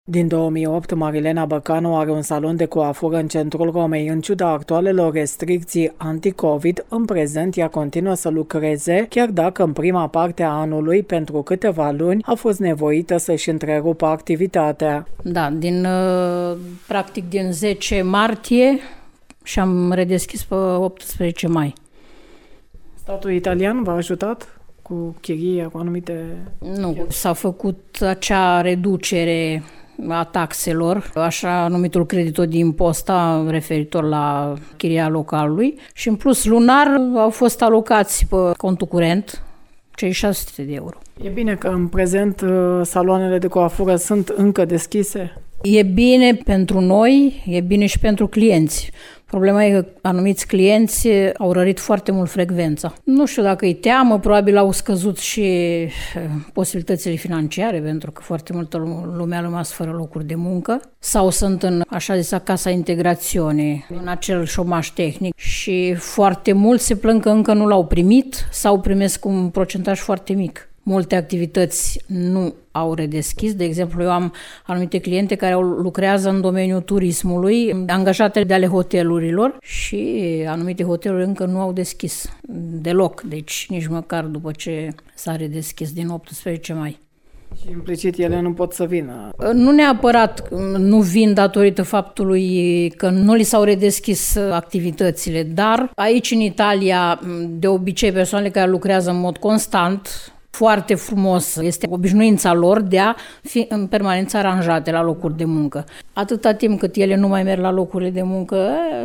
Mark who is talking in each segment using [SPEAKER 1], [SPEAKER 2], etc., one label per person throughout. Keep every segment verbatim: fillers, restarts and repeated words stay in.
[SPEAKER 1] Din două mii opt, Marilena Băcanu are un salon de coafură în centrul Romei. În ciuda actualelor restricții anti-Covid, în prezent ea continuă să lucreze, chiar dacă în prima parte a anului, pentru câteva luni, a fost nevoită să-și întrerupă activitatea.
[SPEAKER 2] Da, din practic din zece martie și am redeschis pe optsprezece mai.
[SPEAKER 1] Statul italian v-a ajutat cu chiria, cu anumite...
[SPEAKER 2] Nu, s-a făcut acea reducere a taxelor, așa numitul creditor de imposta referitor la chiria localului și în plus lunar au fost alocați pe contul curent cei șase sute de euro.
[SPEAKER 1] E bine că în prezent saloanele de coafură sunt încă deschise?
[SPEAKER 2] E bine pentru noi, e bine și pentru clienți. Problema e că anumiți clienți au rărit foarte mult frecvența. Nu știu dacă îi teamă, probabil au scăzut și posibilitățile financiare, pentru că foarte multă lume a rămas fără locuri de muncă, sau sunt în așa zisa casa integrațiune, în acel șomaj tehnic și foarte mulți se plâng că încă nu l-au primit sau primesc un procentaj foarte mic. Multe activități nu au redeschis. De exemplu, eu am anumite cliente care lucrează în domeniul turismului, angajate de ale hotelurilor și anumite hoteluri încă nu au deschis deloc, deci nici măcar după ce s-a redeschis din optsprezece mai.
[SPEAKER 1] Și implicit ele nu pot să vină?
[SPEAKER 2] Nu neapărat nu vin datorită faptului că nu li s-au redeschis activitățile, dar aici în Italia, de obicei, persoanele care lucrează în mod constant, foarte frumos, este obișnuința lor de a fi în permanență aranjate la locuri de muncă. Atâta timp cât ele nu mai merg la locurile de muncă,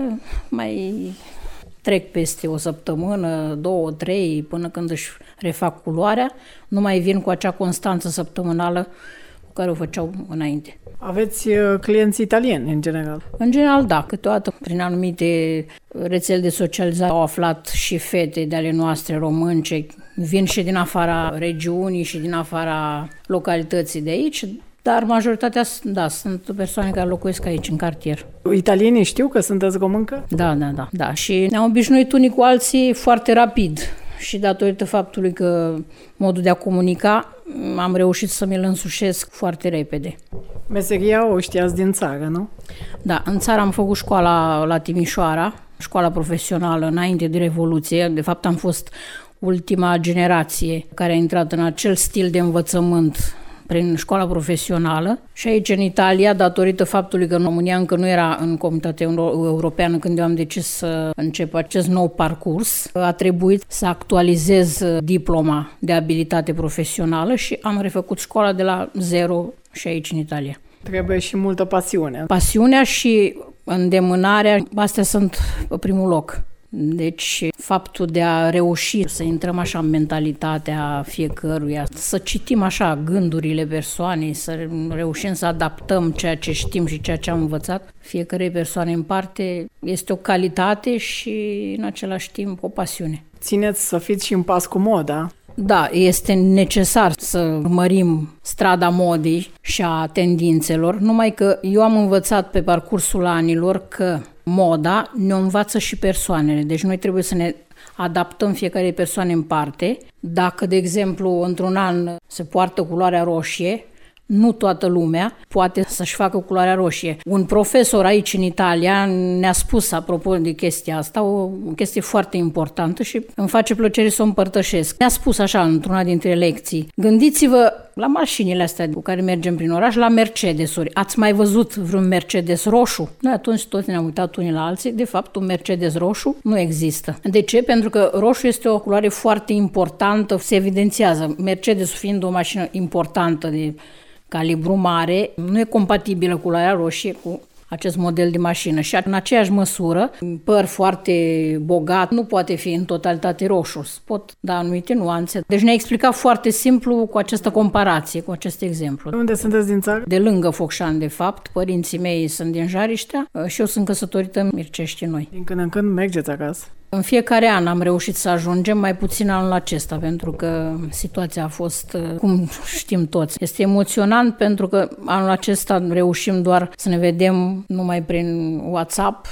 [SPEAKER 2] mai trec peste o săptămână, două, trei, până când își refac culoarea, nu mai vin cu acea constanță săptămânală cu care o făceau înainte.
[SPEAKER 1] Aveți clienți italieni, în general?
[SPEAKER 2] În general, da. Câteodată, prin anumite rețele de socializare, au aflat și fete de ale noastre românce, vin și din afara regiunii și din afara localității de aici, dar majoritatea, da, sunt persoane care locuiesc aici, în cartier.
[SPEAKER 1] Italienii știu că sunteți româncă?
[SPEAKER 2] Da, da, da. da. Și ne-am obișnuit unii cu alții foarte rapid. Și datorită faptului că modul de a comunica, am reușit să mi-l însușesc foarte repede.
[SPEAKER 1] Meseria o știați din țară, nu?
[SPEAKER 2] Da, în țară am făcut școala la Timișoara, școala profesională înainte de Revoluție. De fapt, am fost ultima generație care a intrat în acel stil de învățământ prin școala profesională și aici în Italia, datorită faptului că România încă nu era în Comunitatea Europeană când eu am decis să încep acest nou parcurs, a trebuit să actualizez diploma de abilitate profesională și am refăcut școala de la zero și aici în Italia.
[SPEAKER 1] Trebuie și multă pasiune.
[SPEAKER 2] Pasiunea și îndemânarea, astea sunt pe primul loc. Deci faptul de a reuși să intrăm așa în mentalitatea fiecăruia, să citim așa gândurile persoanei, să reușim să adaptăm ceea ce știm și ceea ce am învățat fiecărei persoane în parte, este o calitate și în același timp o pasiune.
[SPEAKER 1] Țineți să fiți și în pas cu moda.
[SPEAKER 2] Da, este necesar să urmărim strada modei și a tendințelor, numai că eu am învățat pe parcursul anilor că moda ne învață și persoanele, deci noi trebuie să ne adaptăm fiecare persoane în parte. Dacă, de exemplu, într-un an se poartă culoarea roșie, nu toată lumea poate să-și facă culoarea roșie. Un profesor aici în Italia ne-a spus, apropo de chestia asta, o chestie foarte importantă și îmi face plăcere să o împărtășesc. Ne-a spus așa într-una dintre lecții: gândiți-vă la mașinile astea cu care mergem prin oraș, la Mercedes-uri. Ați mai văzut vreun Mercedes roșu? Noi atunci toți ne-am uitat unii la alții. De fapt, un Mercedes roșu nu există. De ce? Pentru că roșu este o culoare foarte importantă, se evidențiază. Mercedes fiind o mașină importantă de calibru mare, nu e compatibilă culoarea roșie cu acest model de mașină și în aceeași măsură, păr foarte bogat nu poate fi în totalitate roșu, pot da anumite nuanțe. Deci ne-a explicat foarte simplu cu această comparație, cu acest exemplu.
[SPEAKER 1] De unde sunteți din țară?
[SPEAKER 2] De lângă Focșani, de fapt. Părinții mei sunt din Jariștea și eu sunt căsătorită în Mircești Noi.
[SPEAKER 1] Din când în când mergeți acasă?
[SPEAKER 2] În fiecare an am reușit să ajungem, mai puțin anul acesta, pentru că situația a fost, cum știm toți, este emoționant pentru că anul acesta reușim doar să ne vedem numai prin WhatsApp,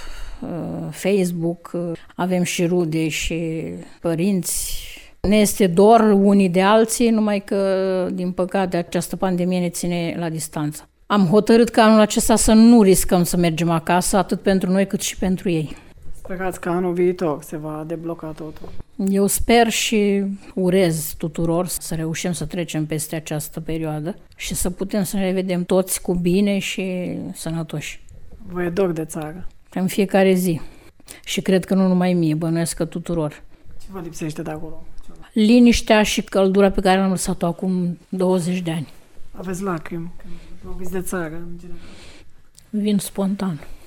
[SPEAKER 2] Facebook, avem și rude și părinți. Ne este dor unii de alții, numai că, din păcate, această pandemie ne ține la distanță. Am hotărât că anul acesta să nu riscăm să mergem acasă, atât pentru noi cât și pentru ei.
[SPEAKER 1] Sperați că anul viitor se va debloca totul.
[SPEAKER 2] Eu sper și urez tuturor să reușim să trecem peste această perioadă și să putem să ne revedem toți cu bine și sănătoși.
[SPEAKER 1] Vă e dor de țară?
[SPEAKER 2] În fiecare zi. Și cred că nu numai mie, bănuiesc că tuturor.
[SPEAKER 1] Ce vă lipsește de acolo?
[SPEAKER 2] Liniștea și căldura pe care am lăsat-o acum douăzeci de ani.
[SPEAKER 1] Aveți lacrimi când vorbiți de țară, în general?
[SPEAKER 2] Vin spontan.